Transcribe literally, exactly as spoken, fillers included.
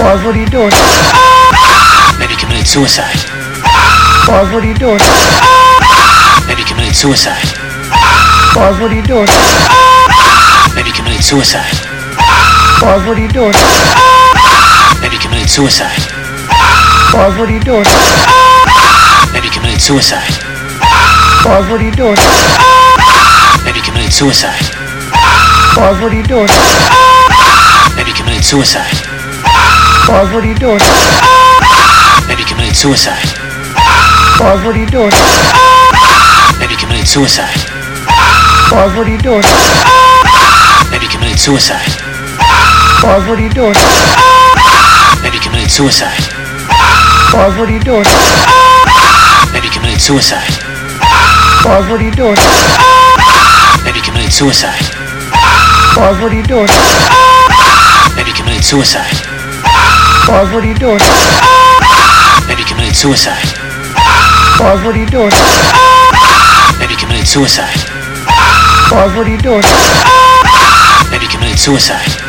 Pause, what are you doing? Maybe committed suicide. Pause, what are you doing? Maybe committed suicide. Pause, what are you doing? Maybe committed suicide. Pause, what are you doing? Maybe committed suicide. Pause, what are you doing? Maybe committed suicide. Pause, what are you doing? Maybe committed suicide. Pause, what are you doing? Maybe committed suicide. Pause, what are you doing? Maybe committed suicide. Pause, what are you doing? Maybe committed suicide. Pause, what are you doing? Maybe committed suicide. Pause, what are you doing? Maybe committed suicide. Pause, what are you doing? Maybe committed suicide. Pause, what are you doing? Maybe committed suicide. Pause, what are you doing? Maybe committed suicide. Pause, what are you doing? Maybe committed suicide. Pause, what are you doing? Maybe committed suicide. Pause, what are you doing? Maybe committed suicide.